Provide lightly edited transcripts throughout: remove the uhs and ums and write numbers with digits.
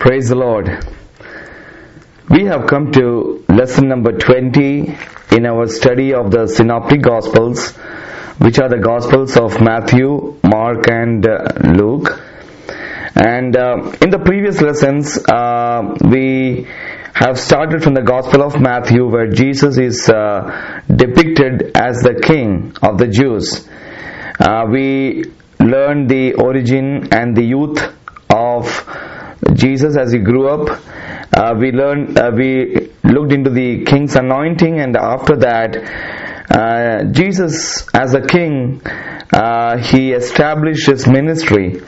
Praise the Lord. We have come to lesson number 20 in our study of the Synoptic Gospels, which are the Gospels of Matthew, Mark and Luke. And in the previous lessons, we have started from the Gospel of Matthew, where Jesus is depicted as the King of the Jews. We learned the origin and the youth of Jesus as he grew up. We looked into the king's anointing, and after that, Jesus as a king, he established his ministry.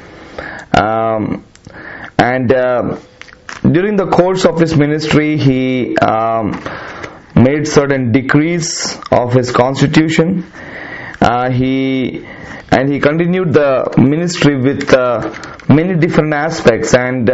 During the course of his ministry, he made certain decrees of his constitution. He continued the ministry with many different aspects, and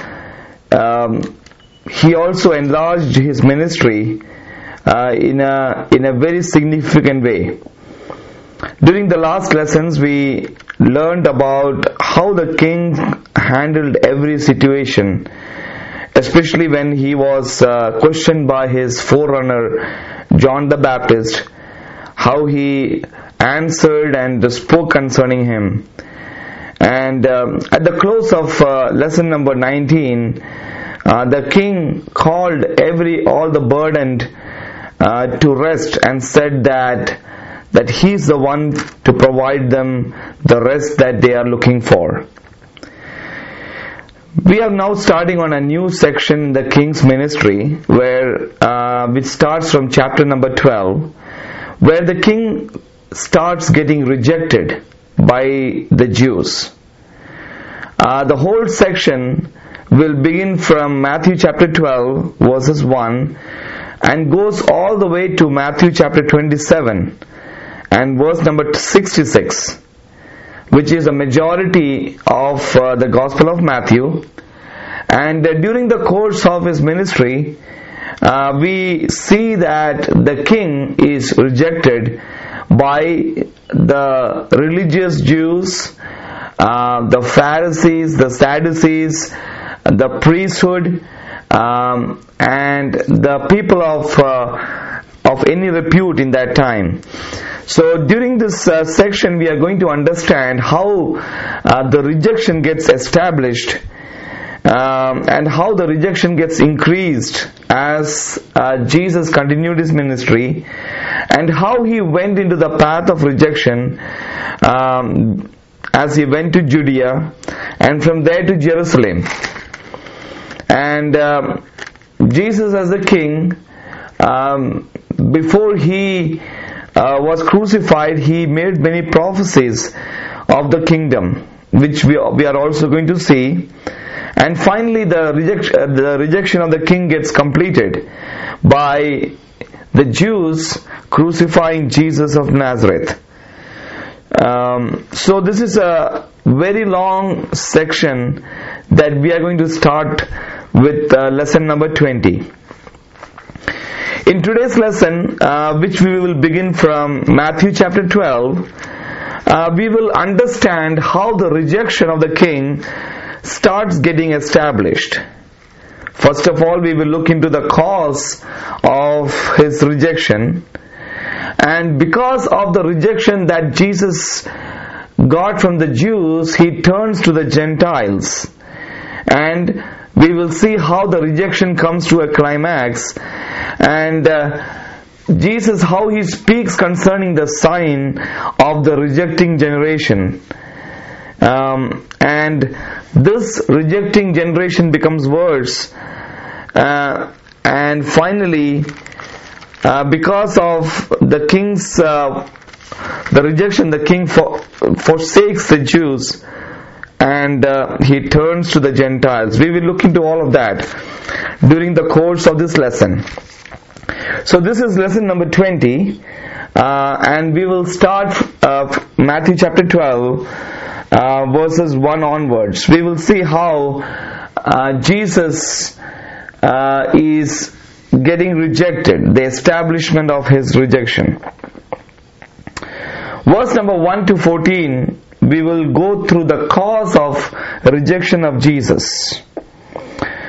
he also enlarged his ministry in a very significant way. During the last lessons, we learned about how the king handled every situation, especially when he was questioned by his forerunner John the Baptist, how he answered and spoke concerning him. And at the close of lesson number 19, the king called all the burdened to rest, and said that he is the one to provide them the rest that they are looking for. We are now starting on a new section in the king's ministry, which starts from chapter number 12, where the king starts getting rejected by the Jews. The whole section will begin from Matthew chapter 12 verses 1 and goes all the way to Matthew chapter 27 and verse number 66, which is a majority of the Gospel of Matthew. And during the course of his ministry, we see that the king is rejected by the religious Jews, the Pharisees, the Sadducees, the priesthood, and the people of any repute in that time. So during this section, we are going to understand how the rejection gets established, and how the rejection gets increased as Jesus continued his ministry, and how he went into the path of rejection as he went to Judea and from there to Jerusalem. And Jesus as the king, before he was crucified, he made many prophecies of the kingdom, which we are also going to see. And finally, the rejection of the king gets completed by the Jews crucifying Jesus of Nazareth. So this is a very long section that we are going to start with lesson number 20. In today's lesson, which we will begin from Matthew chapter 12, we will understand how the rejection of the king starts getting established. First of all, we will look into the cause of his rejection. And because of the rejection that Jesus got from the Jews, he turns to the Gentiles. And we will see how the rejection comes to a climax. And Jesus, how he speaks concerning the sign of the rejecting generation. And this rejecting generation becomes worse. And finally, because of the king's the rejection, the king forsakes the Jews, and he turns to the Gentiles. We will look into all of that during the course of this lesson. So this is lesson number 20, and we will start Matthew chapter 12 verses 1 onwards. We will see how Jesus is getting rejected, the establishment of his rejection. Verse number 1 to 14, we will go through the cause of rejection of Jesus.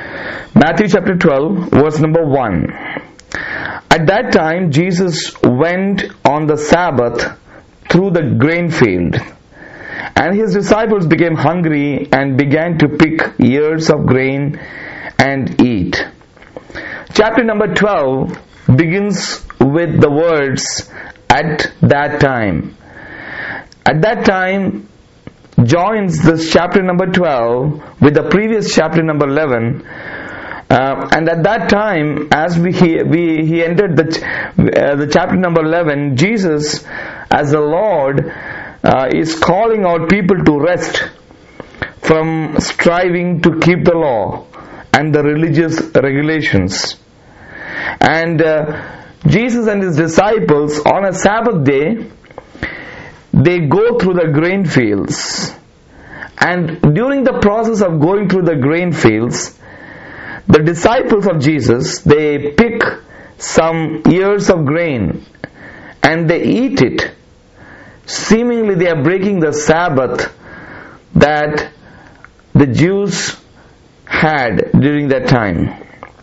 Matthew chapter 12, verse number 1. At that time, Jesus went on the Sabbath through the grain field, and his disciples became hungry and began to pick ears of grain and eat. Chapter number 12 begins with the words, at that time. At that time joins this chapter number 12 with the previous chapter number 11. And at that time, as he entered the chapter number 11, Jesus, as the Lord, is calling out people to rest from striving to keep the law and the religious regulations. And Jesus and his disciples, on a Sabbath day, they go through the grain fields. And during the process of going through the grain fields, the disciples of Jesus, they pick some ears of grain and they eat it. Seemingly they are breaking the Sabbath that the Jews had during that time.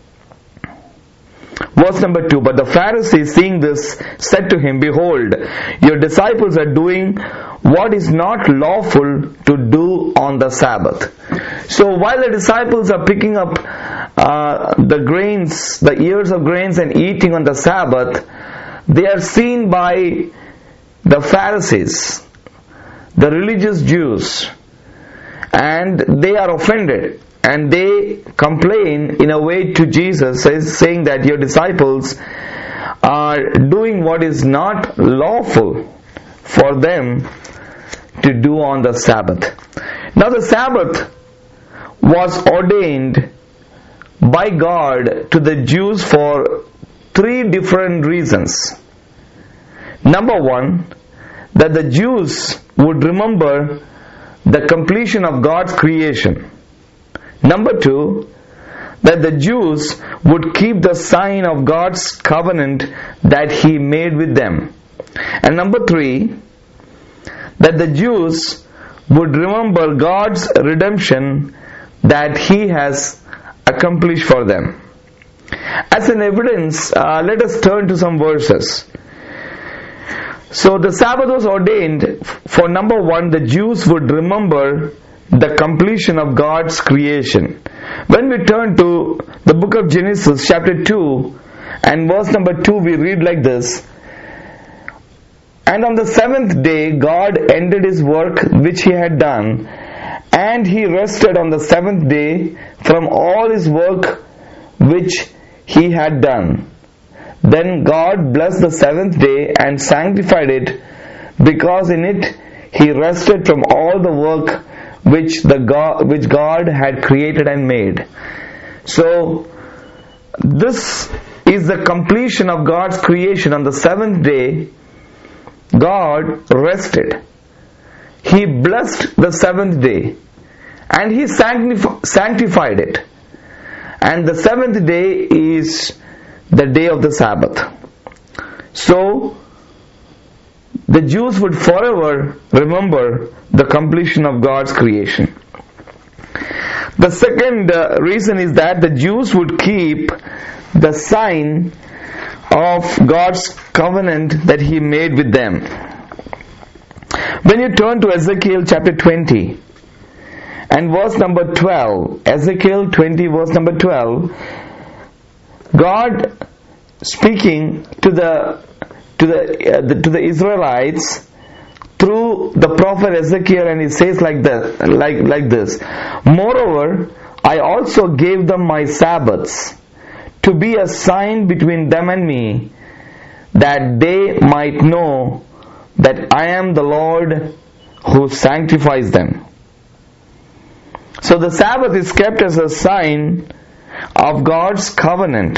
Verse number 2, but the Pharisees, seeing this, said to him, behold, your disciples are doing what is not lawful to do on the Sabbath. So while the disciples are picking up the grains, the ears of grains and eating on the Sabbath, they are seen by the Pharisees, the religious Jews, and they are offended. And they complain in a way to Jesus, saying that your disciples are doing what is not lawful for them to do on the Sabbath. Now the Sabbath was ordained by God to the Jews for three different reasons. Number one, that the Jews would remember the completion of God's creation. Number two, that the Jews would keep the sign of God's covenant that He made with them. And number three, that the Jews would remember God's redemption that He has accomplished for them. As an evidence, let us turn to some verses. So the Sabbath was ordained for, number one, the Jews would remember the completion of God's creation. When we turn to the book of Genesis chapter 2 and verse number 2, we read like this: and on the seventh day God ended His work which He had done, and He rested on the seventh day from all His work which He had done. Then God blessed the seventh day and sanctified it, because in it He rested from all the work which God had created and made. So this is the completion of God's creation. On the seventh day, God rested. He blessed the seventh day and He sanctified it. And the seventh day is the day of the Sabbath. So the Jews would forever remember the completion of God's creation. The second reason is that the Jews would keep the sign of God's covenant that He made with them. When you turn to Ezekiel chapter 20 and verse number 12, Ezekiel 20 verse number 12, God speaking to the Israelites through the prophet Ezekiel, and He says like this: moreover, I also gave them my Sabbaths to be a sign between them and me, that they might know that I am the Lord who sanctifies them. So the Sabbath is kept as a sign of God's covenant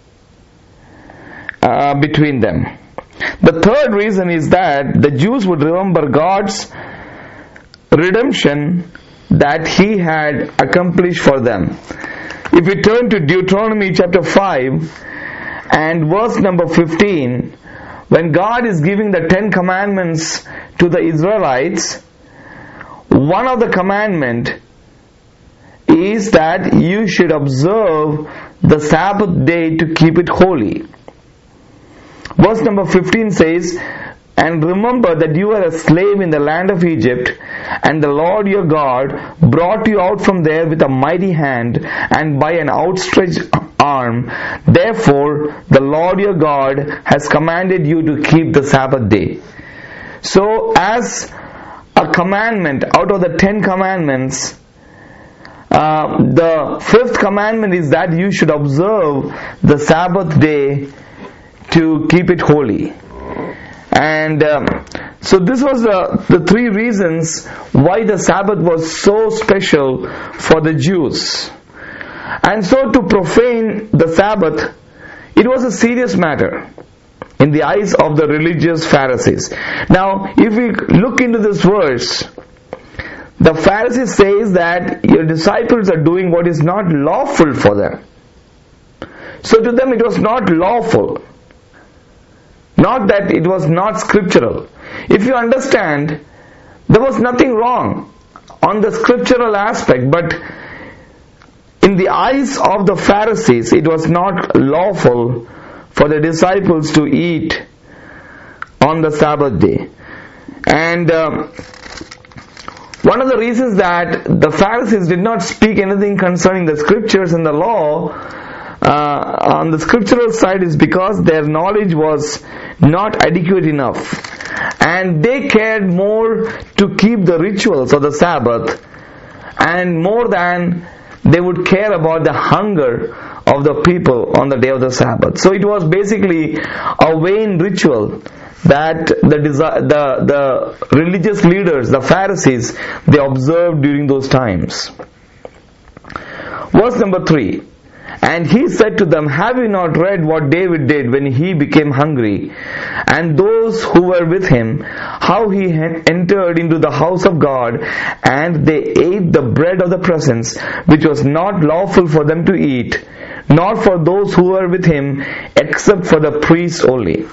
between them. The third reason is that the Jews would remember God's redemption that He had accomplished for them. If we turn to Deuteronomy chapter 5 and verse number 15, when God is giving the 10 commandments to the Israelites, one of the commandment is that you should observe the Sabbath day to keep it holy. Verse number 15 says, and remember that you were a slave in the land of Egypt, and the Lord your God brought you out from there with a mighty hand and by an outstretched arm. Therefore, the Lord your God has commanded you to keep the Sabbath day. So, as a commandment out of the 10 commandments, the 5th commandment is that you should observe the Sabbath day to keep it holy. And so this was the 3 reasons why the Sabbath was so special for the Jews. And so to profane the Sabbath, it was a serious matter in the eyes of the religious Pharisees. Now, if we look into this verse, the Pharisees says that your disciples are doing what is not lawful for them. So to them it was not lawful. Not that it was not scriptural. If you understand, there was nothing wrong on the scriptural aspect, but in the eyes of the Pharisees, it was not lawful for the disciples to eat on the Sabbath day. And one of the reasons that the Pharisees did not speak anything concerning the scriptures and the law on the scriptural side is because their knowledge was not adequate enough, and they cared more to keep the rituals of the Sabbath and more than they would care about the hunger of the people on the day of the Sabbath. So it was basically a vain ritual that the religious leaders, the Pharisees, they observed during those times. Verse number 3. And he said to them, have you not read what David did when he became hungry, and those who were with him, how he entered into the house of God, and they ate the bread of the presence, which was not lawful for them to eat, nor for those who were with him, except for the priests only.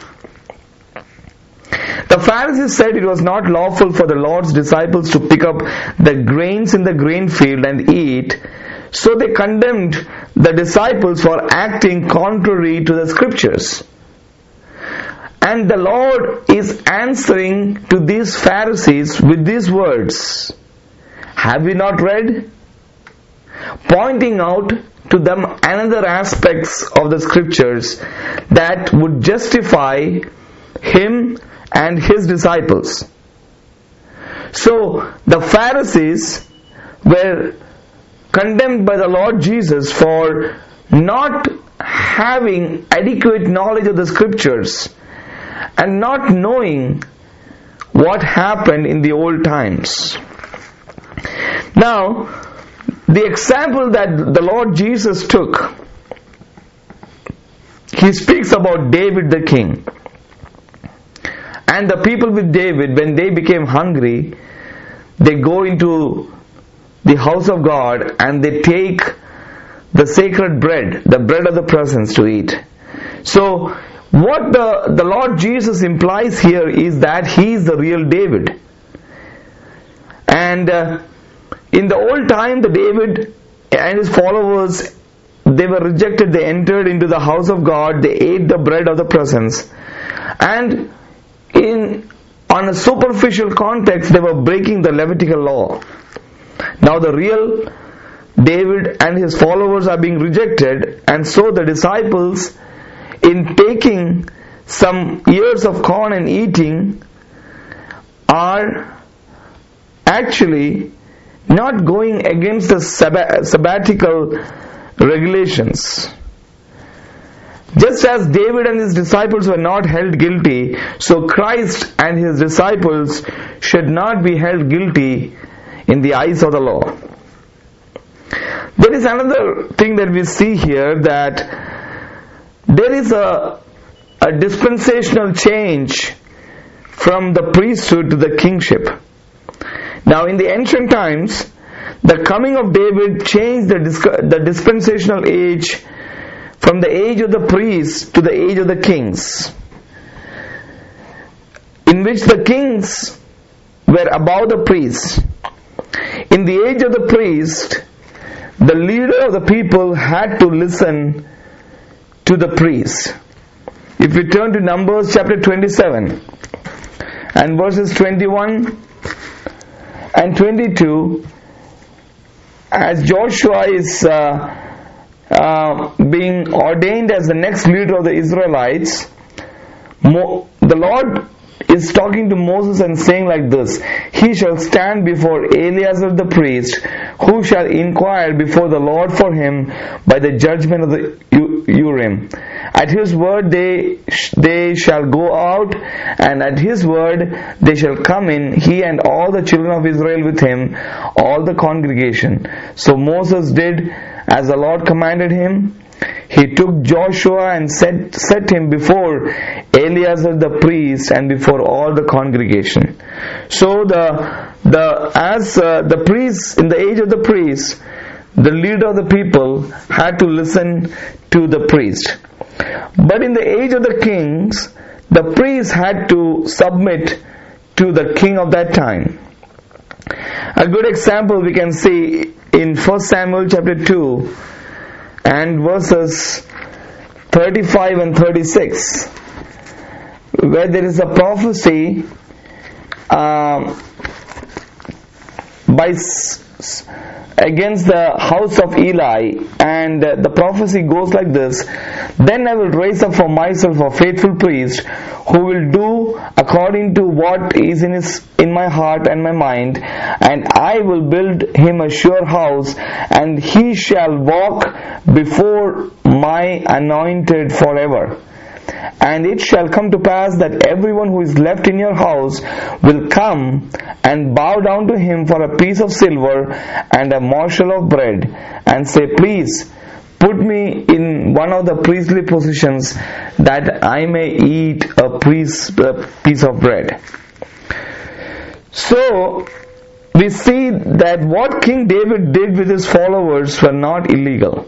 The Pharisees said it was not lawful for the Lord's disciples to pick up the grains in the grain field and eat, so they condemned the disciples for acting contrary to the scriptures. And the Lord is answering to these Pharisees with these words, have you not read? Pointing out to them another aspects of the scriptures that would justify him and his disciples. So the Pharisees were condemned by the Lord Jesus for not having adequate knowledge of the scriptures and not knowing what happened in the old times. Now, the example that the Lord Jesus took, he speaks about David the king. And the people with David, when they became hungry, they go into the house of God and they take the sacred bread, the bread of the presence to eat. So what the Lord Jesus implies here is that he is the real David. And in the old time, the David and his followers, they were rejected. They entered into the house of God, they ate the bread of the presence, and on a superficial context, they were breaking the Levitical law. Now the real David and his followers are being rejected, and so the disciples, in taking some ears of corn and eating, are actually not going against the sabbatical regulations. Just as David and his disciples were not held guilty, so Christ and his disciples should not be held guilty in the eyes of the law. There is another thing that we see here, that there is a dispensational change from the priesthood to the kingship. Now in the ancient times, the coming of David changed the dispensational age from the age of the priests to the age of the kings, in which the kings were above the priests. In the age of the priest, the leader of the people had to listen to the priest. If we turn to Numbers chapter 27 and verses 21 and 22, as Joshua is being ordained as the next leader of the Israelites, the Lord is talking to Moses and saying like this: he shall stand before Eleazar the priest, who shall inquire before the Lord for him by the judgment of the Urim. At his word they shall go out, and at his word they shall come in, he and all the children of Israel with him, all the congregation. So Moses did as the Lord commanded him. He took Joshua and set him before Eleazar the priest and before all the congregation. So the priests, in the age of the priests, the leader of the people had to listen to the priest. But in the age of the kings, the priests had to submit to the king of that time. A good example we can see in 1 Samuel chapter 2 and verses 35 and 36, where there is a prophecy against the house of Eli, and the prophecy goes like this: then I will raise up for myself a faithful priest who will do according to what is in my heart and my mind, and I will build him a sure house, and he shall walk before my anointed forever. And it shall come to pass that everyone who is left in your house will come and bow down to him for a piece of silver and a morsel of bread, and say, please put me in one of the priestly positions, that I may eat a piece of bread. So we see that what King David did with his followers were not illegal.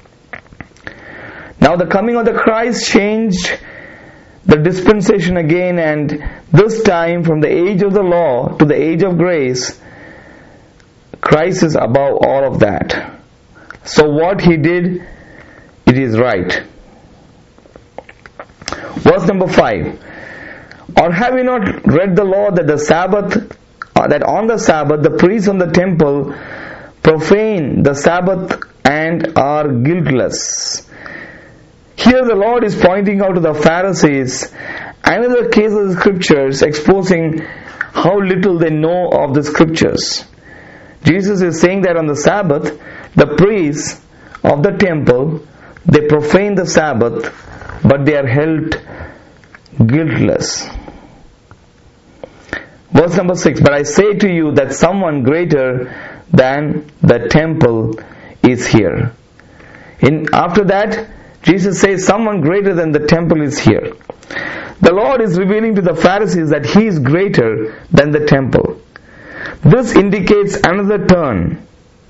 Now the coming of the Christ changed the dispensation again, and this time from the age of the law to the age of grace, Christ is above all of that. So what he did, it is right. Verse number 5. Or have you not read the law that that on the Sabbath the priests on the temple profane the Sabbath and are guiltless? Here the Lord is pointing out to the Pharisees another case of the scriptures, exposing how little they know of the scriptures. Jesus is saying that on the Sabbath, the priests of the temple, they profane the Sabbath, but they are held guiltless. Verse number 6, but I say to you that someone greater than the temple is here. After that, Jesus says someone greater than the temple is here. The Lord is revealing to the Pharisees that He is greater than the temple. This indicates another turn.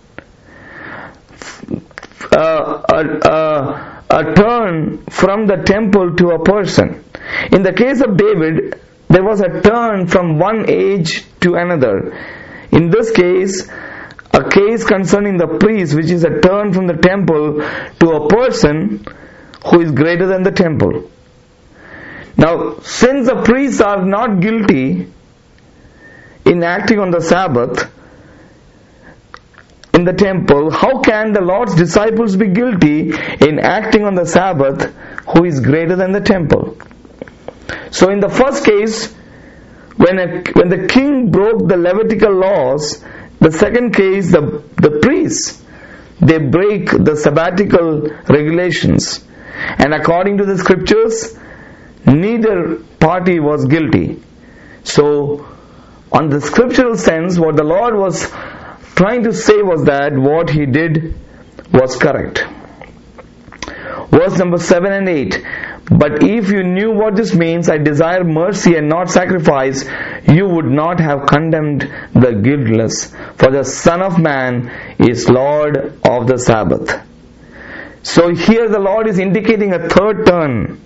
A turn from the temple to a person. In the case of David, there was a turn from one age to another. In this case, a case concerning the priest, which is a turn from the temple to a person who is greater than the temple. Now, since the priests are not guilty in acting on the Sabbath in the temple, how can the Lord's disciples be guilty in acting on the Sabbath who is greater than the temple? So in the first case, when the king broke the Levitical laws, the second case, the priests, they break the sabbatical regulations. And according to the scriptures, neither party was guilty. So, on the scriptural sense, what the Lord was trying to say was that what He did was correct. Verse number 7 and 8. But if you knew what this means, I desire mercy and not sacrifice, you would not have condemned the guiltless. For the Son of Man is Lord of the Sabbath. So here the Lord is indicating a third turn.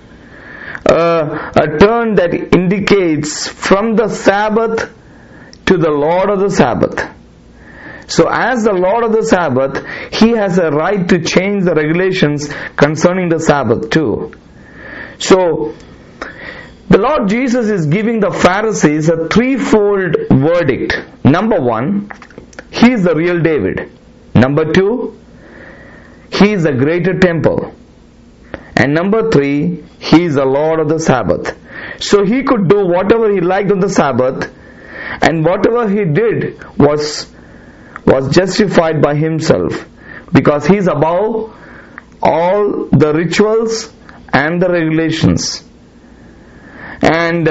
A turn that indicates from the Sabbath to the Lord of the Sabbath. So as the Lord of the Sabbath, He has a right to change the regulations concerning the Sabbath too. So the Lord Jesus is giving the Pharisees a threefold verdict. Number one, He is the real David. Number two, He is the greater temple. And number three, He is the Lord of the Sabbath. So He could do whatever He liked on the Sabbath, and whatever He did was justified by Himself, because He is above all the rituals and the regulations. And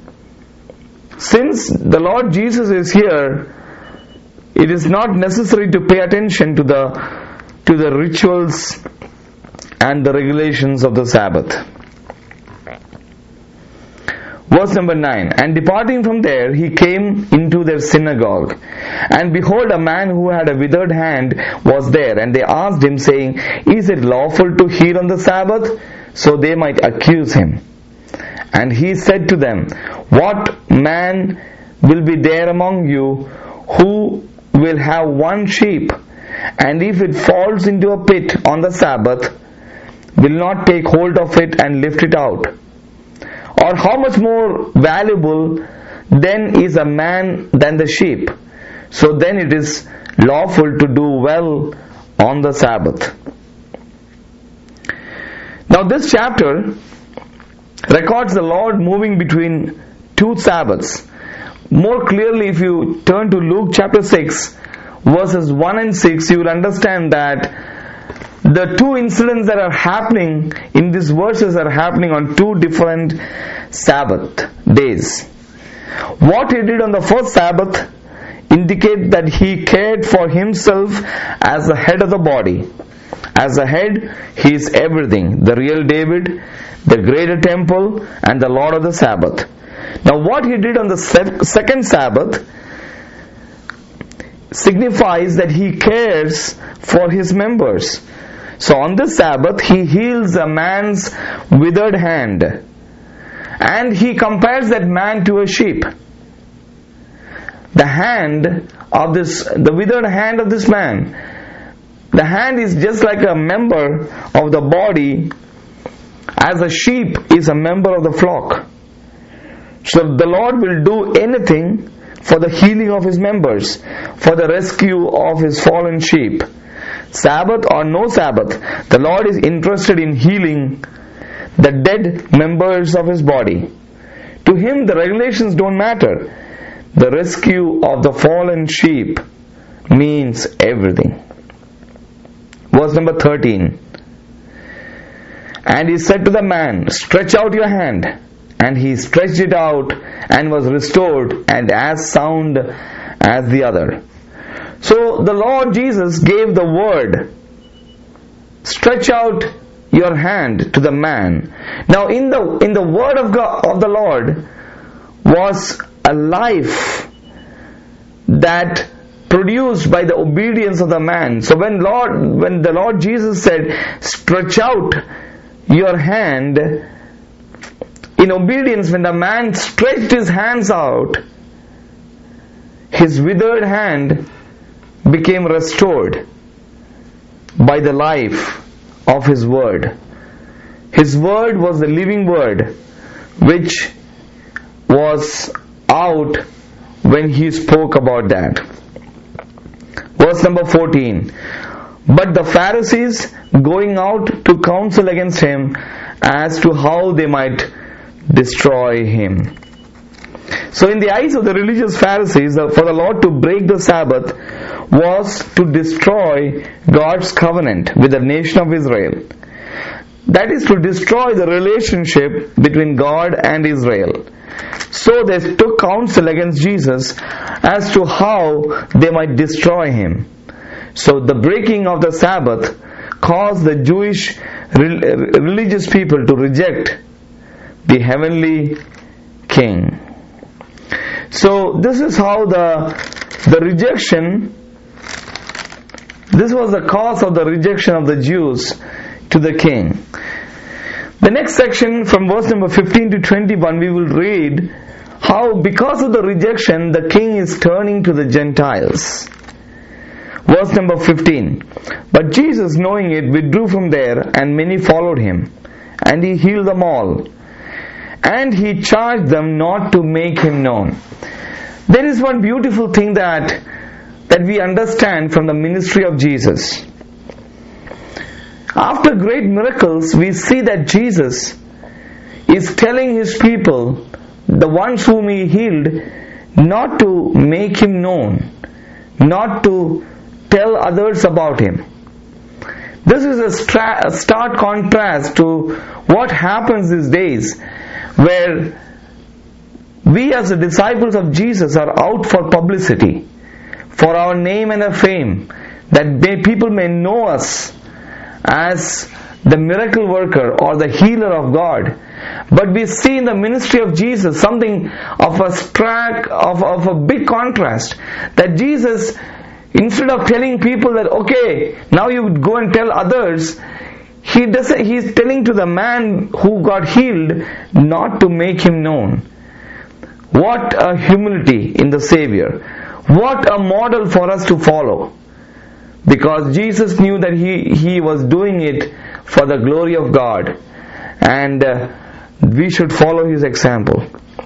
since the Lord Jesus is here, it is not necessary to pay attention to the rituals and the regulations of the Sabbath. Verse number 9, and departing from there, He came into their synagogue. And behold, a man who had a withered hand was there. And they asked Him, saying, Is it lawful to heal on the Sabbath? So they might accuse Him. And He said to them, What man will be there among you who will have one sheep, and if it falls into a pit on the Sabbath, will not take hold of it and lift it out? Or how much more valuable then is a man than the sheep? So then it is lawful to do well on the Sabbath. Now this chapter records the Lord moving between two Sabbaths. More clearly, if you turn to Luke chapter 6, verses 1 and 6, you will understand that the two incidents that are happening in these verses are happening on two different Sabbath days. What He did on the first Sabbath indicates that He cared for Himself as the head of the body. As the head, He is everything, the real David, the greater temple, and the Lord of the Sabbath. Now what He did on the second Sabbath signifies that He cares for His members. So on this Sabbath, He heals a man's withered hand, and He compares that man to a sheep. The withered hand of this man, the hand is just like a member of the body, as a sheep is a member of the flock. So the Lord will do anything for the healing of His members, for the rescue of His fallen sheep. Sabbath or no Sabbath, the Lord is interested in healing the dead members of His body. To Him, the regulations don't matter. The rescue of the fallen sheep means everything. Verse number 13. And He said to the man, Stretch out your hand. And he stretched it out and was restored and as sound as the other. So the Lord Jesus gave the word, stretch out your hand to the man. Now in the word of God, of the Lord, was a life that produced by the obedience of the man. So when the Lord Jesus said, stretch out your hand, in obedience, when the man stretched his hands out, his withered hand became restored by the life of His word. His word was the living word which was out when He spoke about that. Verse number 14. But the Pharisees, going out to counsel against Him as to how they might destroy Him. So in the eyes of the religious Pharisees, for the Lord to break the Sabbath was to destroy God's covenant with the nation of Israel. That is to destroy the relationship between God and Israel. So they took counsel against Jesus as to how they might destroy Him. So the breaking of the Sabbath caused the Jewish religious people to reject the heavenly King. So this is how the rejection, this was the cause of the rejection of the Jews to the King. The next section from verse number 15 to 21 we will read how because of the rejection the King is turning to the Gentiles. Verse number 15. But Jesus, knowing it, withdrew from there, and many followed him. And he healed them all. And he charged them not to make him known. There is one beautiful thing that we understand from the ministry of Jesus. After great miracles, we see that Jesus is telling his people, the ones whom he healed, not to make him known, not to tell others about him. This is a stark contrast to what happens these days, where we as the disciples of Jesus are out for publicity, for our name and our fame, that people may know us as the miracle worker or the healer of God. But we see in the ministry of Jesus something of a big contrast, that Jesus, instead of telling people that okay, now you would go and tell others, he's telling to the man who got healed not to make him known. What a humility in the Savior. What a model for us to follow. Because Jesus knew that he was doing it for the glory of God, and we should follow his example.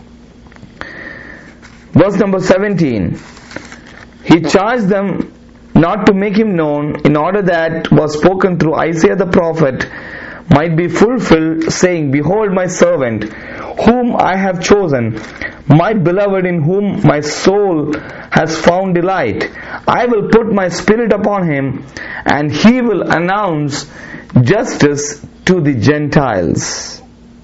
Verse number 17. He charged them not to make him known, in order that was spoken through Isaiah the prophet might be fulfilled, saying, Behold my servant, whom I have chosen, my beloved, in whom my soul has found delight. I will put my spirit upon him, and he will announce justice to the Gentiles.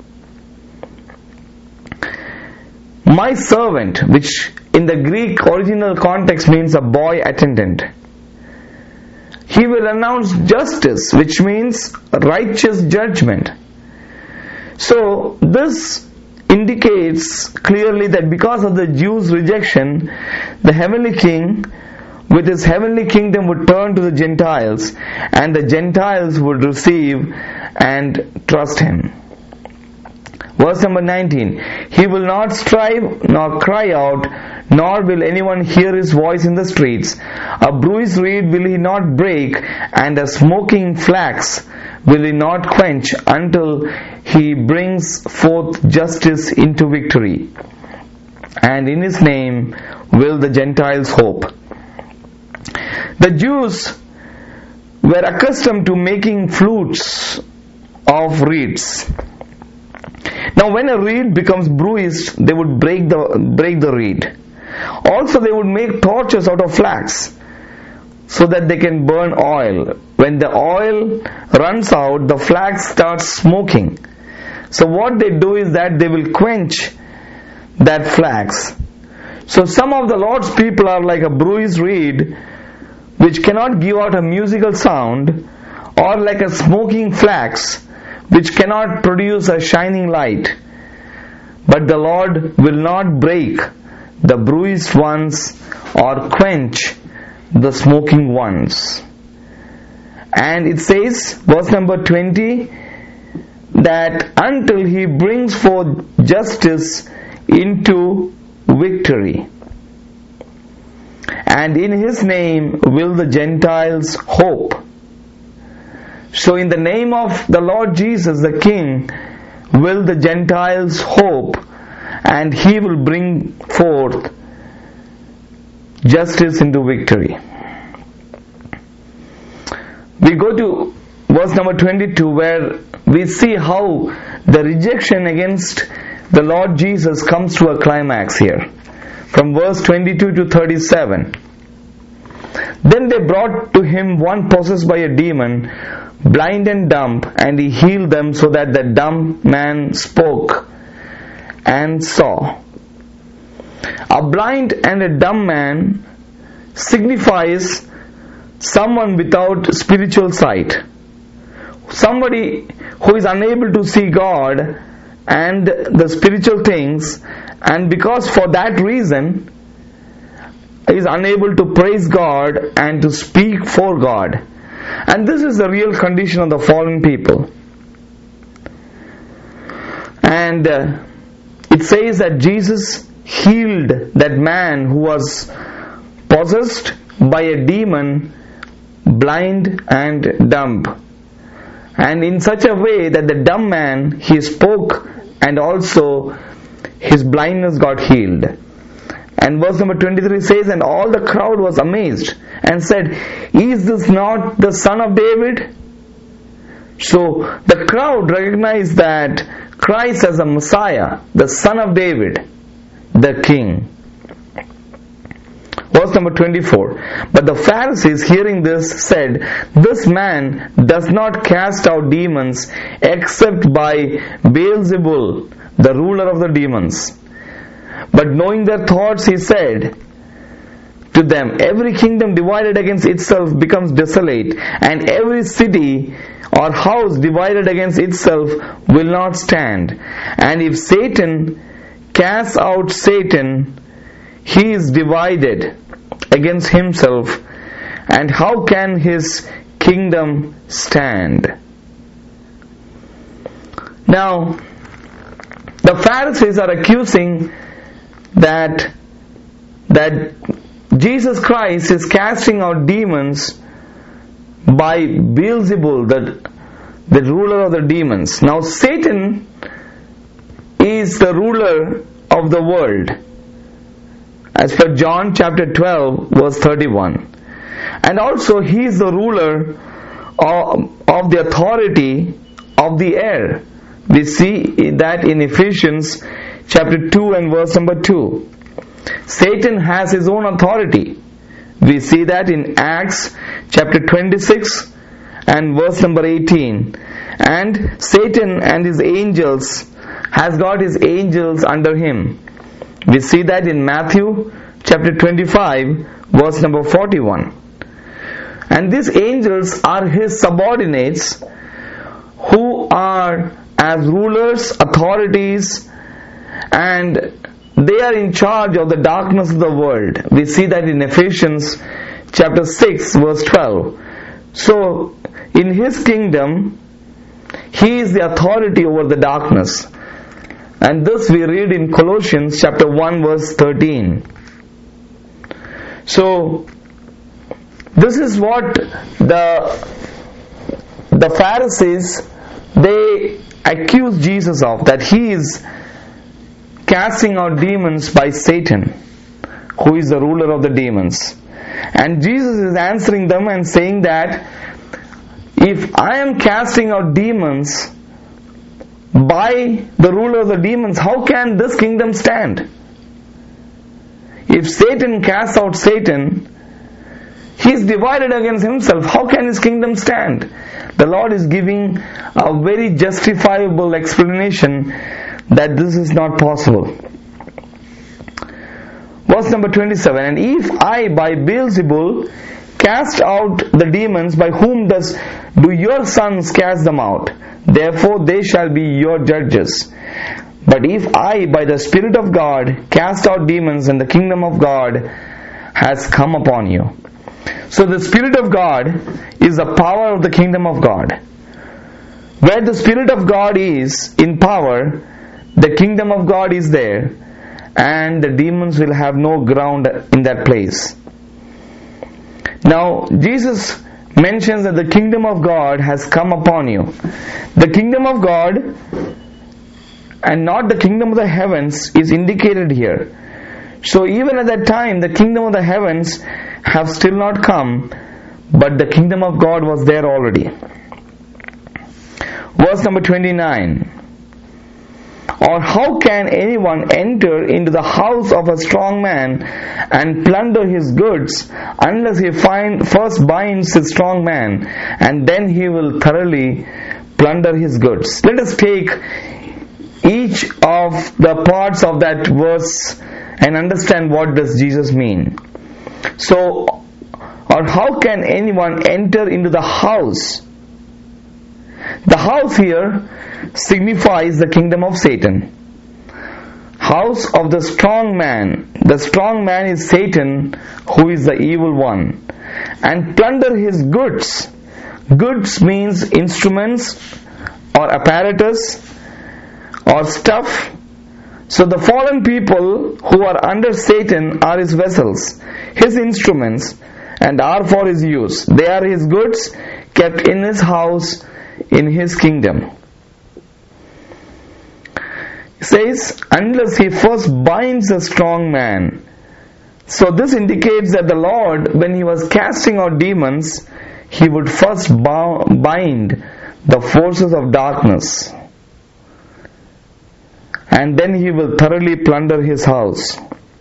My servant, which in the Greek original context means a boy attendant. He will announce justice, which means righteous judgment. So this indicates clearly that because of the Jews' rejection, the heavenly king with his heavenly kingdom would turn to the Gentiles, and the Gentiles would receive and trust him. Verse number 19. He will not strive nor cry out, nor will anyone hear his voice in the streets. A bruised reed will he not break, and a smoking flax will he not quench, until he brings forth justice into victory. And in his name will the Gentiles hope. The Jews were accustomed to making flutes of reeds. Now when a reed becomes bruised, they would break the reed. Also they would make torches out of flax, so that they can burn oil. When the oil runs out, the flax starts smoking. So what they do is that they will quench that flax. So some of the Lord's people are like a bruised reed, which cannot give out a musical sound, or like a smoking flax, which cannot produce a shining light. But the Lord will not break the bruised ones or quench the smoking ones. And it says, verse number 20, that until he brings forth justice into victory. And in his name will the Gentiles hope. So in the name of the Lord Jesus, the King, will the Gentiles hope, and he will bring forth justice into victory. We go to verse number 22, where we see how the rejection against the Lord Jesus comes to a climax here. From verse 22 to 37. Then they brought to him one possessed by a demon, blind and dumb, and he healed them, so that the dumb man spoke and saw. A blind and a dumb man signifies someone without spiritual sight, somebody who is unable to see God and the spiritual things, and because for that reason is unable to praise God and to speak for God. And this is the real condition of the fallen people. And it says that Jesus healed that man who was possessed by a demon blind and dumb. And in such a way that the dumb man, he spoke, and also his blindness got healed. And verse number 23 says, and all the crowd was amazed and said, is this not the son of David? So the crowd recognized that Christ as a Messiah, the son of David, the king. Verse number 24. But the Pharisees, hearing this, said, this man does not cast out demons except by Beelzebul, the ruler of the demons. But knowing their thoughts, he said to them, every kingdom divided against itself becomes desolate, and every city or house divided against itself will not stand. And if Satan casts out Satan, he is divided against himself, and how can his kingdom stand? Now, the Pharisees are accusing that Jesus Christ is casting out demons by Beelzebul, the ruler of the demons. Now, Satan is the ruler of the world, as per John chapter 12 verse 31. And also he is the ruler of the authority of the air. We see that in Ephesians chapter 2 and verse number 2. Satan has his own authority. We see that in Acts chapter 26 and verse number 18. And Satan and his angels has got his angels under him. We see that in Matthew chapter 25 verse number 41. And these angels are his subordinates who are as rulers, authorities, and they are in charge of the darkness of the world. We see that in Ephesians chapter 6 verse 12. So in his kingdom, he is the authority over the darkness. And this we read in Colossians chapter 1 verse 13. So this is what the Pharisees, they accuse Jesus of, that he is casting out demons by Satan, who is the ruler of the demons. And Jesus is answering them and saying that if I am casting out demons by the ruler of the demons, how can this kingdom stand? If Satan casts out Satan, he is divided against himself. How can his kingdom stand? The Lord is giving a very justifiable explanation that this is not possible. Verse number 27. And if I by Beelzebul cast out the demons, by whom do your sons cast them out? Therefore they shall be your judges. But if I by the Spirit of God cast out demons, and the kingdom of God has come upon you. So the Spirit of God is the power of the kingdom of God. Where the Spirit of God is in power, the kingdom of God is there, and the demons will have no ground in that place. Now Jesus mentions that the kingdom of God has come upon you. The kingdom of God and not the kingdom of the heavens is indicated here. So even at that time, the kingdom of the heavens have still not come, but the kingdom of God was there already. Verse number 29. Or how can anyone enter into the house of a strong man and plunder his goods unless he first binds his strong man, and then he will thoroughly plunder his goods? Let us take each of the parts of that verse and understand what does Jesus mean. So, or how can anyone enter into the house? The house here signifies the kingdom of Satan. House of the strong man. The strong man is Satan, who is the evil one. And plunder his goods. Goods means instruments or apparatus or stuff. So the fallen people who are under Satan are his vessels, his instruments, and are for his use. They are his goods, kept in his house, in his kingdom. It says, unless he first binds a strong man. So this indicates that the Lord, when he was casting out demons, he would first bind the forces of darkness, and then he will thoroughly plunder his house.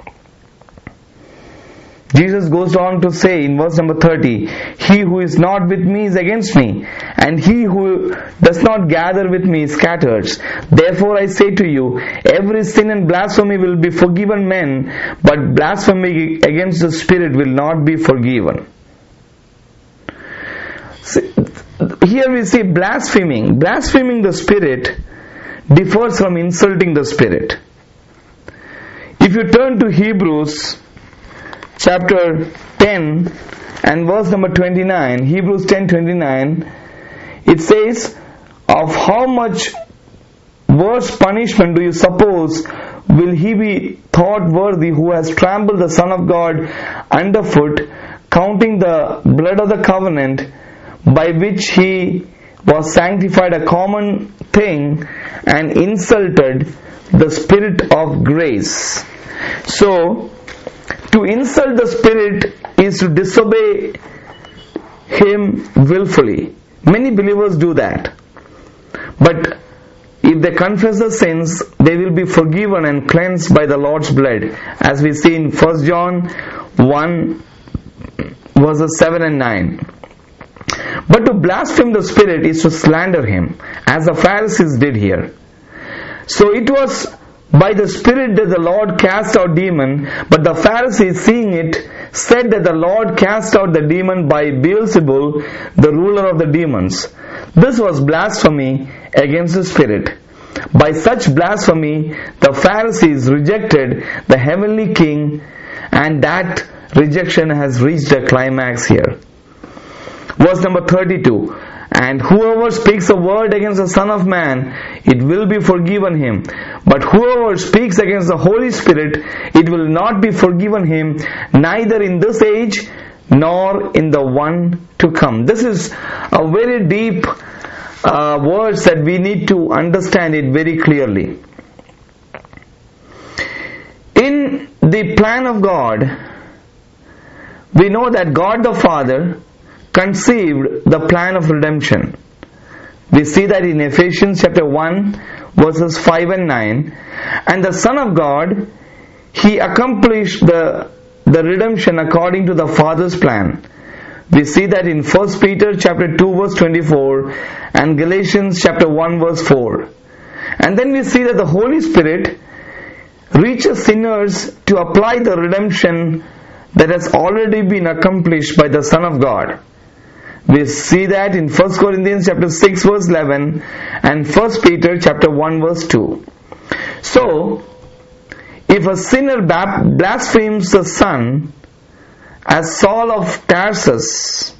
Jesus goes on to say in verse number 30, he who is not with me is against me, and he who does not gather with me scatters. Therefore I say to you, every sin and blasphemy will be forgiven men, but blasphemy against the Spirit will not be forgiven. Here we see blaspheming. Blaspheming the Spirit differs from insulting the Spirit. If you turn to Hebrews chapter 10 and verse number 29, Hebrews 10:29, it says, of how much worse punishment do you suppose will he be thought worthy who has trampled the Son of God underfoot, counting the blood of the covenant by which he was sanctified a common thing, and insulted the Spirit of grace. So, to insult the Spirit is to disobey him willfully. Many believers do that. But if they confess the sins, they will be forgiven and cleansed by the Lord's blood, as we see in 1 John 1 verses 7 and 9. But to blaspheme the Spirit is to slander him, as the Pharisees did here. So it was by the Spirit that the Lord cast out demon, but the Pharisees, seeing it, said that the Lord cast out the demon by Beelzebul, the ruler of the demons. This was blasphemy against the Spirit. By such blasphemy, the Pharisees rejected the heavenly King, and that rejection has reached a climax here. Verse number 32, and whoever speaks a word against the Son of Man, it will be forgiven him. But whoever speaks against the Holy Spirit, it will not be forgiven him, neither in this age, nor in the one to come. This is a very deep words that we need to understand it very clearly. In the plan of God, we know that God the Father conceived the plan of redemption. We see that in Ephesians chapter 1 verses 5 and 9. And the Son of God, he accomplished the redemption according to the Father's plan. We see that in 1 Peter chapter 2 verse 24 and Galatians chapter 1 verse 4. And then we see that the Holy Spirit reaches sinners to apply the redemption that has already been accomplished by the Son of God. We see that in 1 Corinthians chapter 6 verse 11 and 1 Peter chapter 1 verse 2. So, if a sinner blasphemes the Son, as Saul of Tarsus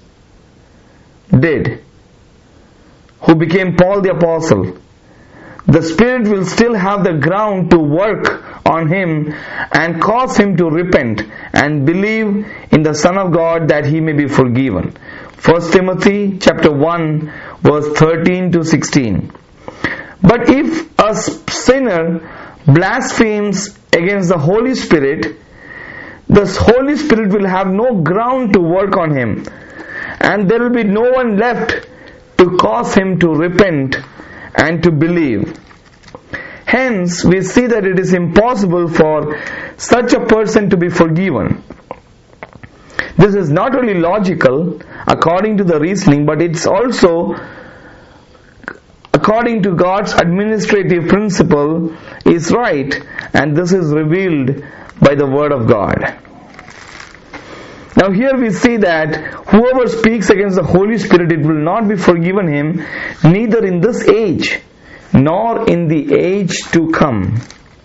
did, who became Paul the Apostle, the Spirit will still have the ground to work on him and cause him to repent and believe in the Son of God, that he may be forgiven. 1 Timothy chapter 1 verse 13 to 16. But if a sinner blasphemes against the Holy Spirit, the Holy Spirit will have no ground to work on him, and there will be no one left to cause him to repent and to believe. Hence, we see that it is impossible for such a person to be forgiven. This is not only logical according to the reasoning, but it's also according to God's administrative principle is right, and this is revealed by the Word of God. Now here we see that whoever speaks against the Holy Spirit, it will not be forgiven him, neither in this age, nor in the age to come.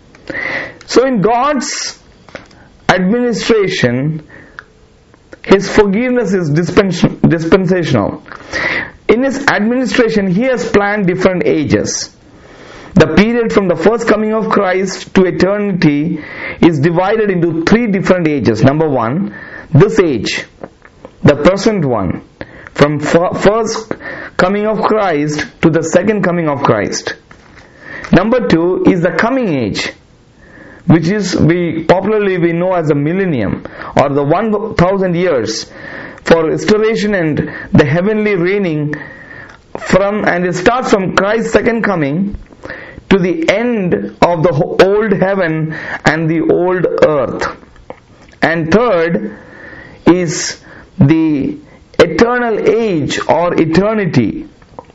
So in God's administration, His forgiveness is dispensational. In His administration, He has planned different ages. The period from the first coming of Christ to eternity is divided into three different ages. Number one, this age. the present one, from first coming of Christ to the second coming of Christ. Number 2 is the coming age, which is we know as the millennium, or the 1,000 years for restoration and the heavenly reigning and it starts from Christ's second coming to the end of the old heaven and the old earth. And third is the eternal age or eternity,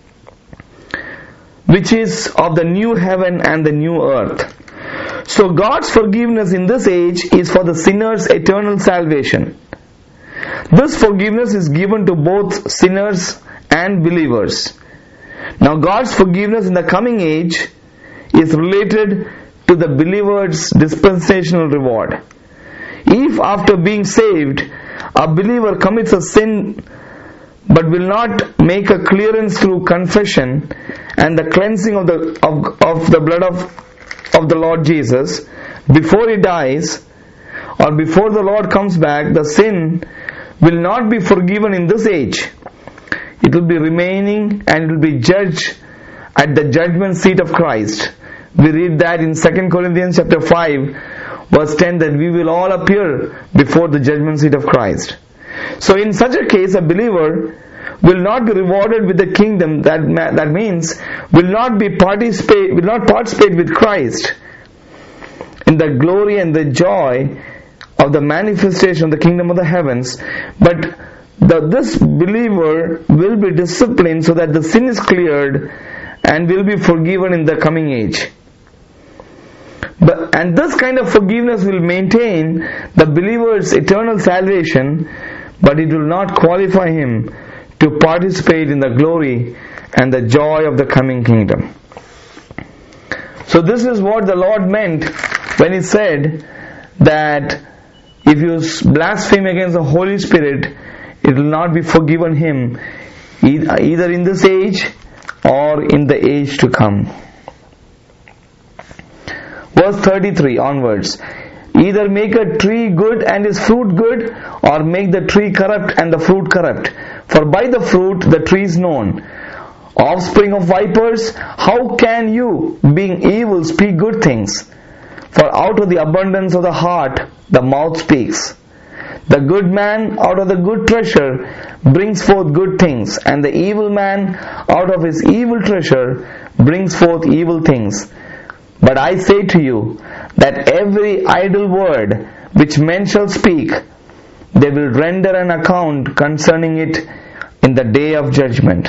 which is of the new heaven and the new earth. So God's forgiveness in this age is for the sinner's eternal salvation. This forgiveness is given to both sinners and believers. Now God's forgiveness in the coming age is related to the believer's dispensational reward. If after being saved, a believer commits a sin but will not make a clearance through confession and the cleansing of the blood of the Lord Jesus before he dies or before the Lord comes back, the sin will not be forgiven in this age. It will be remaining and it will be judged at the judgment seat of Christ. We read that in 2 Corinthians chapter 5 verse 10 that we will all appear before the judgment seat of Christ. So in such a case, a believer will not be rewarded with the kingdom. That means will not participate with Christ in the glory and the joy of the manifestation of the kingdom of the heavens, but this believer will be disciplined so that the sin is cleared and will be forgiven in the coming age. And this kind of forgiveness will maintain the believer's eternal salvation, but it will not qualify him to participate in the glory and the joy of the coming kingdom. So this is what the Lord meant when He said that if you blaspheme against the Holy Spirit, it will not be forgiven him either in this age or in the age to come. Verse 33 onwards. Either make a tree good and its fruit good, or make the tree corrupt and the fruit corrupt. For by the fruit the tree is known. Offspring of vipers, how can you, being evil, speak good things? For out of the abundance of the heart the mouth speaks. The good man out of the good treasure brings forth good things, and the evil man out of his evil treasure brings forth evil things. But I say to you that every idle word which men shall speak, they will render an account concerning it in the day of judgment.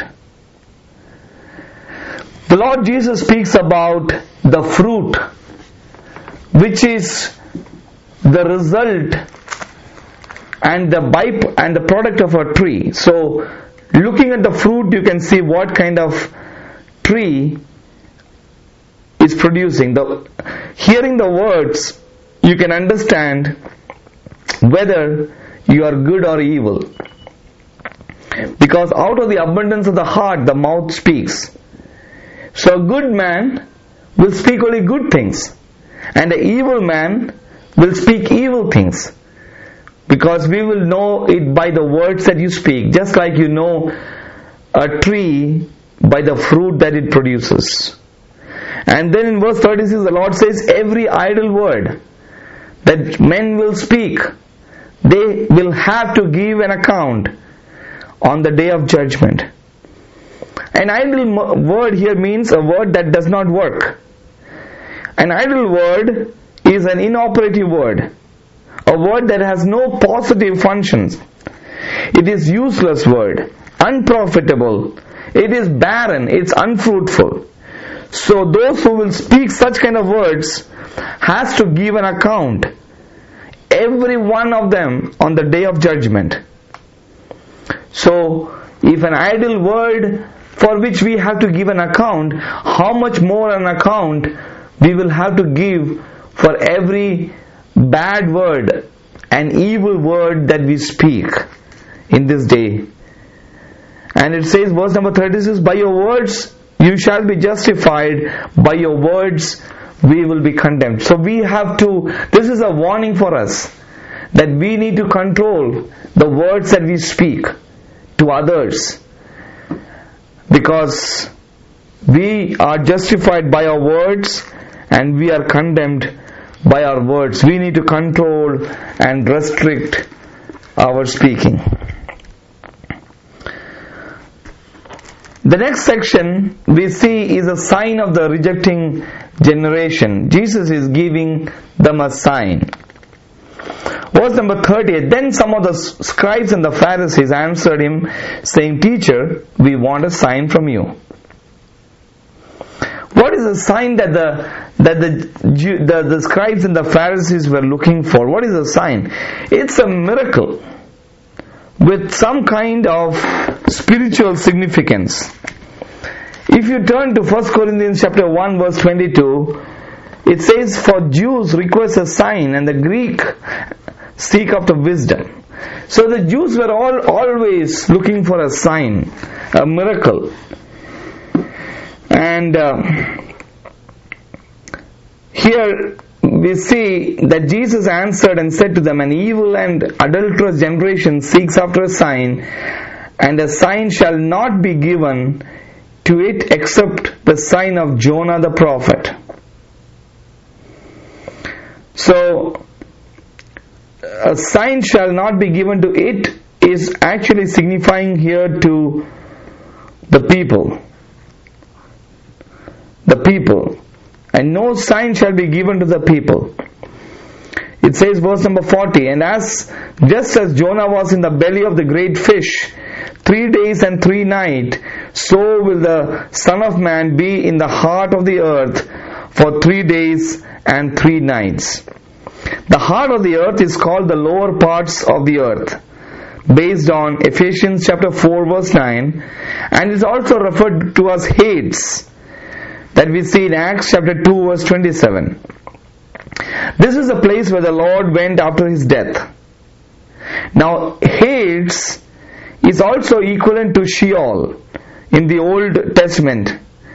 The Lord Jesus speaks about the fruit, which is the result and the product of a tree. So, looking at the fruit, you can see what kind of tree is producing. Hearing the words, you can understand whether you are good or evil. Because out of the abundance of the heart, the mouth speaks. So a good man will speak only good things, and an evil man will speak evil things. Because we will know it by the words that you speak, just like you know a tree by the fruit that it produces. And then in verse 36, the Lord says, every idle word that men will speak, they will have to give an account on the day of judgment. An idle word here means a word that does not work. An idle word is an inoperative word, a word that has no positive functions. It is useless word, unprofitable, it is barren, it's unfruitful. So those who will speak such kind of words has to give an account, every one of them, on the day of judgment. So if an idle word for which we have to give an account, how much more an account we will have to give for every bad word and evil word that we speak in this day. And it says, verse number 36, by your words you shall be justified, by your words we will be condemned. So we have to, this is a warning for us, that we need to control the words that we speak to others, because we are justified by our words and we are condemned by our words. We need to control and restrict our speaking. The next section we see is a sign of the rejecting generation. Jesus is giving them a sign. Verse number 38, then some of the scribes and the Pharisees answered him, saying, Teacher, we want a sign from you. What is the sign that the scribes and the Pharisees were looking for? What is the sign? It's a miracle with some kind of spiritual significance. If you turn to 1 Corinthians chapter 1 verse 22, it says, For Jews request a sign and the Greek seek after wisdom. So the Jews were always looking for a sign, a miracle. And here we see that Jesus answered and said to them, An evil and adulterous generation seeks after a sign, and a sign shall not be given to it except the sign of Jonah the prophet. So, a sign shall not be given to it is actually signifying here to the people. The people. And no sign shall be given to the people. It says verse number 40, And just as Jonah was in the belly of the great fish 3 days and 3 nights, so will the Son of Man be in the heart of the earth for 3 days and 3 nights. The heart of the earth is called the lower parts of the earth, based on Ephesians chapter 4 verse 9, and is also referred to as Hades, that we see in Acts chapter 2 verse 27. This is the place where the Lord went after his death. Now Hades is also equivalent to Sheol in the Old Testament,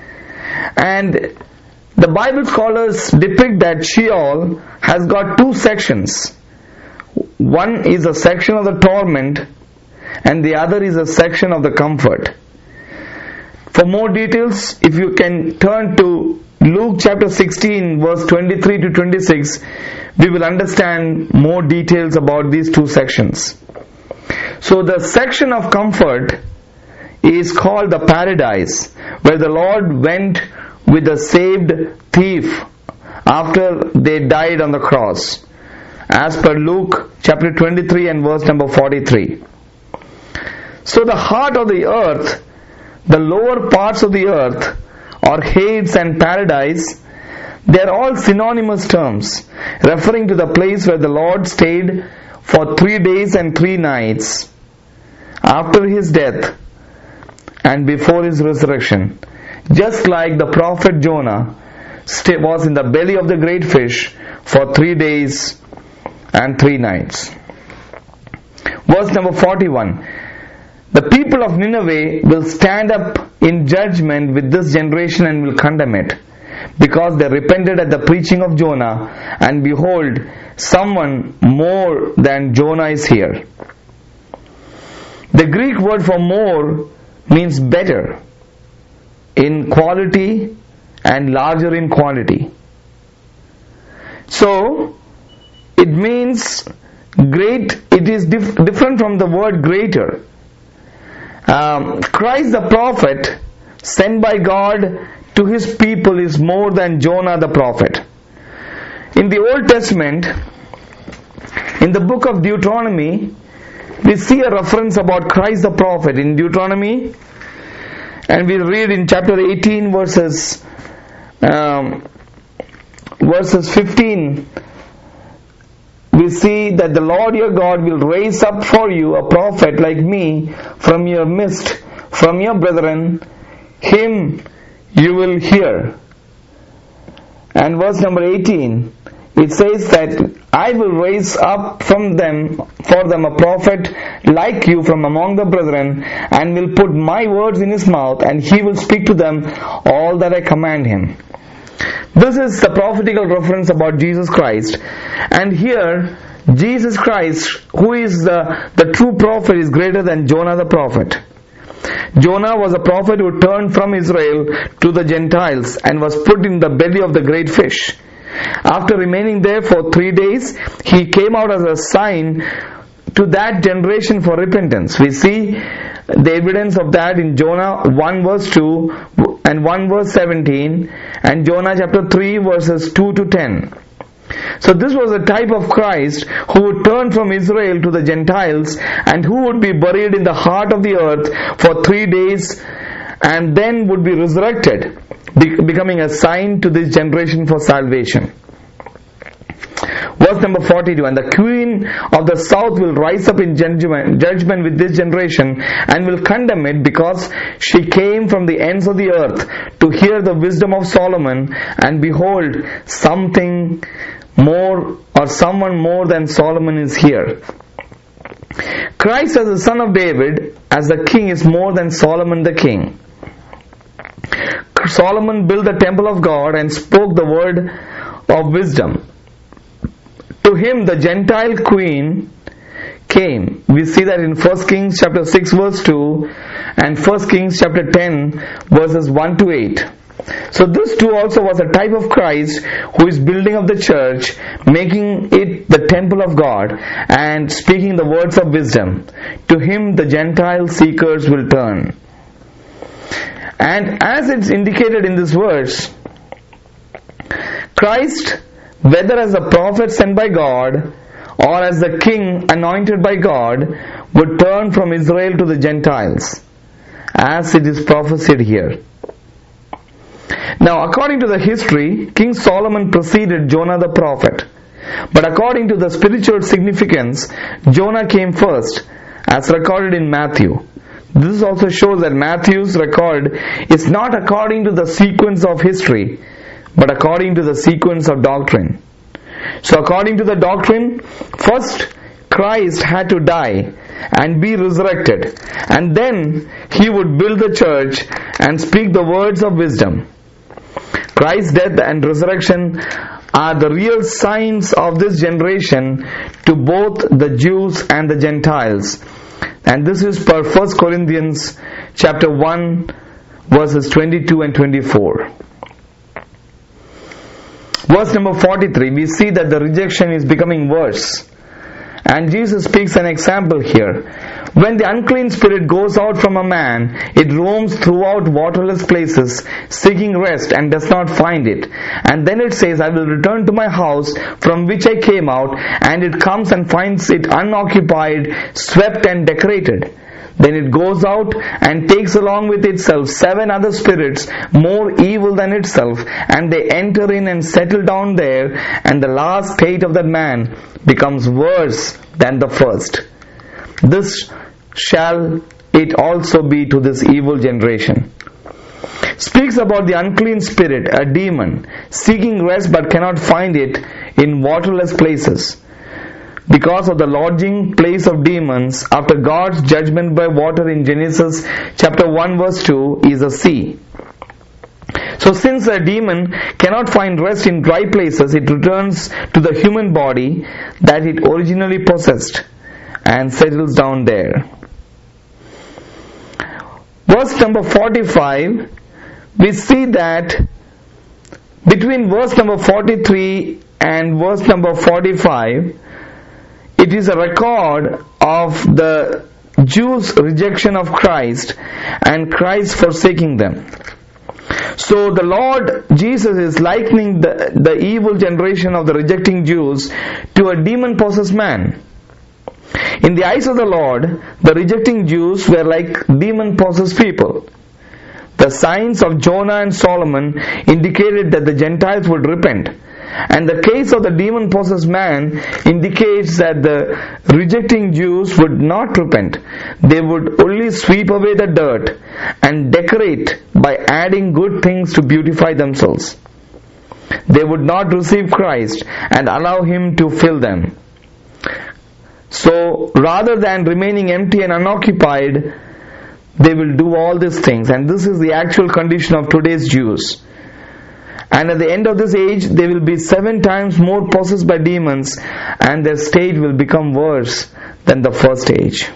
and the Bible scholars depict that Sheol has got 2 sections. One is a section of the torment and the other is a section of the comfort. For more details, if you can turn to Luke chapter 16 verse 23 to 26, we will understand more details about these 2 sections. So the section of comfort is called the paradise, where the Lord went with the saved thief after they died on the cross, as per Luke chapter 23 and verse number 43. So the heart of the earth, the lower parts of the earth, or Hades and paradise, they are all synonymous terms referring to the place where the Lord stayed for 3 days and 3 nights after his death and before his resurrection. Just like the prophet Jonah was in the belly of the great fish for 3 days and 3 nights. Verse number 41. The people of Nineveh will stand up in judgment with this generation and will condemn it, because they repented at the preaching of Jonah, and behold, someone more than Jonah is here. The Greek word for more means better in quality and larger in quantity. So, it means great, it is different from the word greater. Christ the prophet sent by God to his people is more than Jonah the prophet. In the Old Testament, in the book of Deuteronomy, we see a reference about Christ the prophet in Deuteronomy, and we read in chapter 18 verses 15, we see that the Lord your God will raise up for you a prophet like me from your midst, from your brethren, him you will hear. And verse number 18, it says that I will raise up for them a prophet like you from among the brethren, and will put my words in his mouth, and he will speak to them all that I command him. This is the prophetical reference about Jesus Christ. And here Jesus Christ, who is the true prophet, is greater than Jonah the prophet. Jonah was a prophet who turned from Israel to the Gentiles and was put in the belly of the great fish. After remaining there for 3 days, he came out as a sign to that generation for repentance. We see the evidence of that in Jonah 1 verse 2 and 1 verse 17 and Jonah chapter 3 verses 2 to 10. So this was a type of Christ who would turn from Israel to the Gentiles and who would be buried in the heart of the earth for 3 days and then would be resurrected, becoming a sign to this generation for salvation. Verse number 42, and the queen of the south will rise up in judgment with this generation and will condemn it, because she came from the ends of the earth to hear the wisdom of Solomon, and behold, someone more than Solomon is here. Christ as the son of David, as the king, is more than Solomon the king. Solomon built the temple of God and spoke the word of wisdom. To him the Gentile queen came. We see that in 1 Kings chapter 6 verse 2 and 1 Kings chapter 10 verses 1 to 8. So this too also was a type of Christ who is building up the church, making it the temple of God and speaking the words of wisdom. To him the Gentile seekers will turn. And as it's indicated in this verse, Christ, whether as a prophet sent by God or as the king anointed by God, would turn from Israel to the Gentiles, as it is prophesied here. Now, according to the history, King Solomon preceded Jonah the prophet. But according to the spiritual significance, Jonah came first, as recorded in Matthew. This also shows that Matthew's record is not according to the sequence of history, but according to the sequence of doctrine. So according to the doctrine, first Christ had to die and be resurrected, and then he would build the church and speak the words of wisdom. Christ's death and resurrection are the real signs of this generation to both the Jews and the Gentiles. And this is per 1 Corinthians chapter 1 verses 22 and 24. Verse number 43, we see that the rejection is becoming worse. And Jesus speaks an example here. When the unclean spirit goes out from a man, it roams throughout waterless places, seeking rest, and does not find it. And then it says, I will return to my house from which I came out, and it comes and finds it unoccupied, swept and decorated. Then it goes out and takes along with itself 7 other spirits more evil than itself, and they enter in and settle down there, and the last state of that man becomes worse than the first. This shall it also be to this evil generation. Speaks about the unclean spirit, a demon, seeking rest but cannot find it in waterless places. Because of the lodging place of demons, after God's judgment by water in Genesis chapter 1 verse 2 is a sea. So since a demon cannot find rest in dry places, it returns to the human body that it originally possessed and settles down there. Verse number 45, we see that between verse number 43 and verse number 45, it is a record of the Jews' rejection of Christ and Christ forsaking them. So the Lord Jesus is likening the evil generation of the rejecting Jews to a demon-possessed man. In the eyes of the Lord, the rejecting Jews were like demon-possessed people. The signs of Jonah and Solomon indicated that the Gentiles would repent. And the case of the demon-possessed man indicates that the rejecting Jews would not repent. They would only sweep away the dirt and decorate by adding good things to beautify themselves. They would not receive Christ and allow Him to fill them. So rather than remaining empty and unoccupied, they will do all these things. And this is the actual condition of today's Jews. And at the end of this age, they will be 7 times more possessed by demons, and their state will become worse than the first age.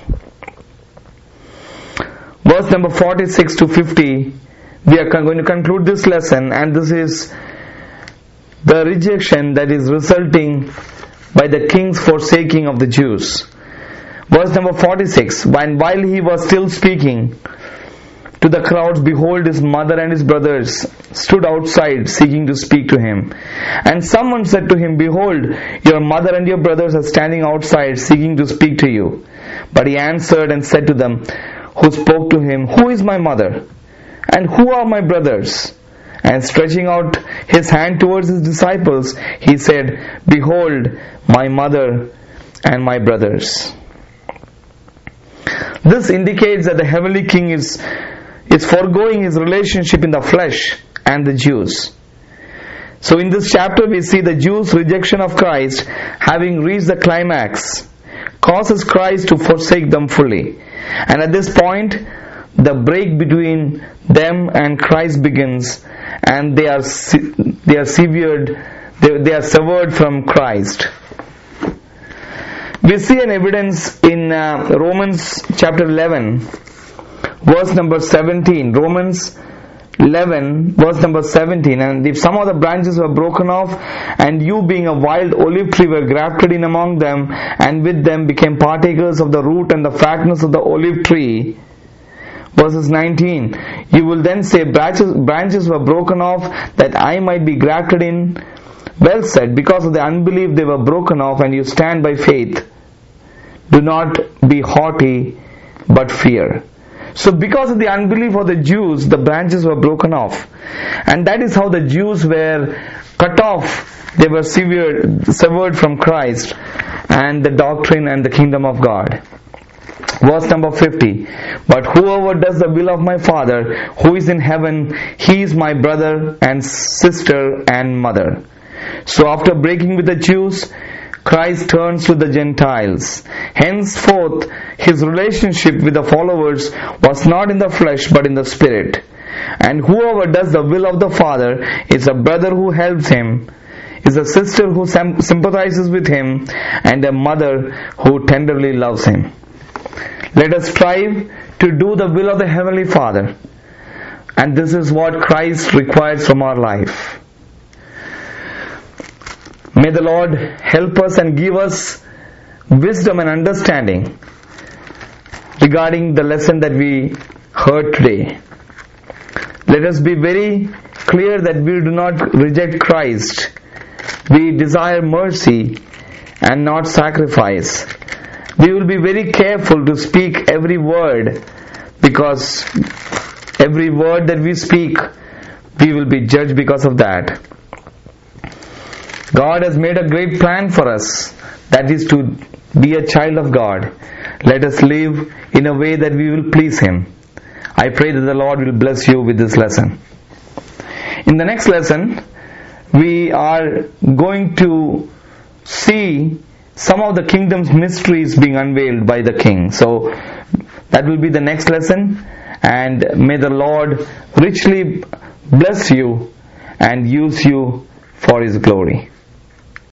Verse number 46 to 50, we are going to conclude this lesson, and this is the rejection that is resulting by the king's forsaking of the Jews. Verse number 46, while he was still speaking to the crowds, behold, his mother and his brothers stood outside seeking to speak to him. And someone said to him, behold, your mother and your brothers are standing outside seeking to speak to you. But he answered and said to them who spoke to him, who is my mother? And who are my brothers? And stretching out his hand towards his disciples, he said, behold, my mother and my brothers. This indicates that the heavenly king is foregoing his relationship in the flesh and the Jews. So in this chapter we see the Jews' rejection of Christ having reached the climax, causes Christ to forsake them fully. And at this point, the break between them and Christ begins, and they are severed from Christ. We see an evidence in Romans chapter 11, verse number 17. Romans 11, verse number 17. And if some of the branches were broken off, and you being a wild olive tree were grafted in among them, and with them became partakers of the root and the fatness of the olive tree. Verses 19. You will then say, branches were broken off that I might be grafted in. Well said, because of the unbelief they were broken off, and you stand by faith. Do not be haughty, but fear. So because of the unbelief of the Jews, the branches were broken off. And that is how the Jews were cut off. They were severed from Christ and the doctrine and the kingdom of God. Verse number 50. But whoever does the will of my Father who is in heaven, he is my brother and sister and mother. So after breaking with the Jews, Christ turns to the Gentiles. Henceforth, his relationship with the followers was not in the flesh but in the spirit. And whoever does the will of the Father is a brother who helps him, is a sister who sympathizes with him, and a mother who tenderly loves him. Let us strive to do the will of the Heavenly Father. And this is what Christ requires from our life. May the Lord help us and give us wisdom and understanding regarding the lesson that we heard today. Let us be very clear that we do not reject Christ. We desire mercy and not sacrifice. We will be very careful to speak every word, because every word that we speak, we will be judged because of that. God has made a great plan for us, that is to be a child of God. Let us live in a way that we will please Him. I pray that the Lord will bless you with this lesson. In the next lesson, we are going to see some of the kingdom's mysteries being unveiled by the King. So that will be the next lesson, and may the Lord richly bless you and use you for His glory.